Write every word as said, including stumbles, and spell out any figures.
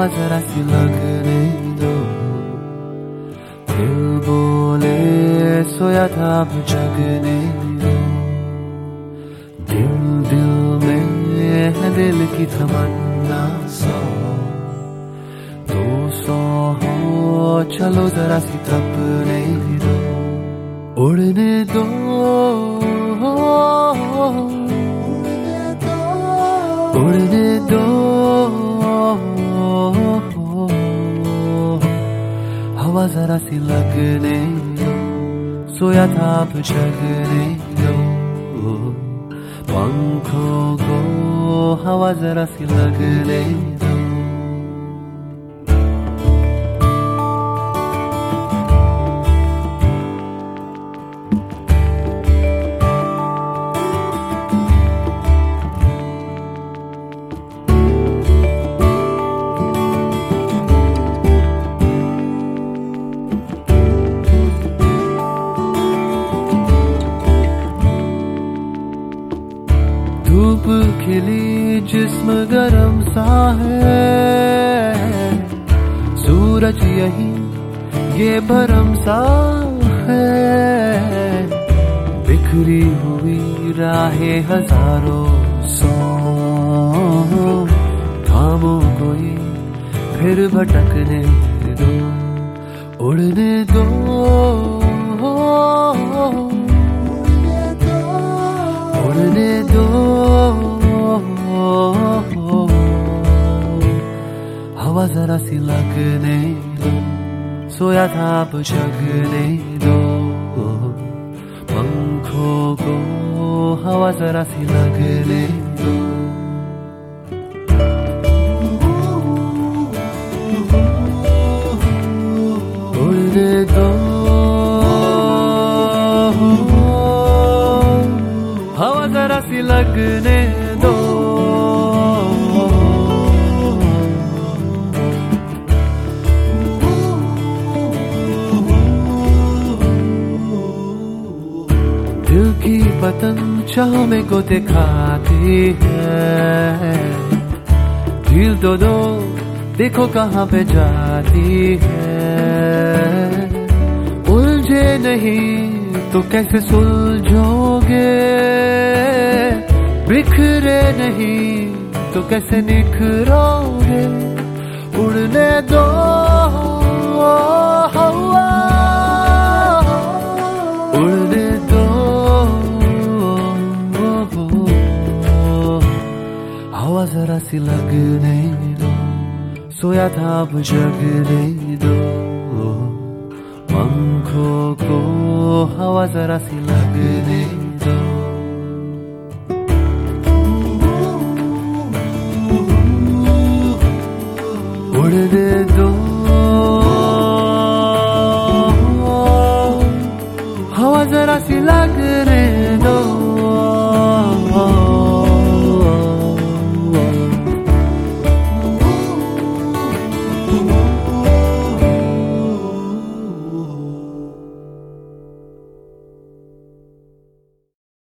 हवा जरा सी लगने दो, दिल बोले सोया था अब जगने दो। दिल दिल में है दिल की तमन्ना सौ, दो सौ हो चलो जरा सी तपने दो, उड़ने दो उड़ने दो, हवा जरा सी लगने दो, सोया था अब जगने दो। पंखों को हवा जरा सी लगने दो। धूप खिली जिस्म गरम सा है, सूरज यही ये भरम सा है। बिखरी हुई राहें हजारों सौ, थामो कोई फिर भटकने दो, उड़ने दो उड़ने दो, हवा जरा सी लगने दो, सोया था अब जगने दो। पंखों को हवा जरा सी लगने दो। उड़ने दो, हवा जरा सी लगने दो। दिल की पतंग चाह में गोते खाती है, ढील दो दो देखो कहाँ पे जाती है। उलझे नहीं तो कैसे सुलझोगे, बिखरे नहीं तो कैसे निखरोगे। उड़ने दो हवा, उड़ने दो, हवा जरा सी लगने दो, सोया था अब जगने दो। पंखों को हवा जरा सी लगने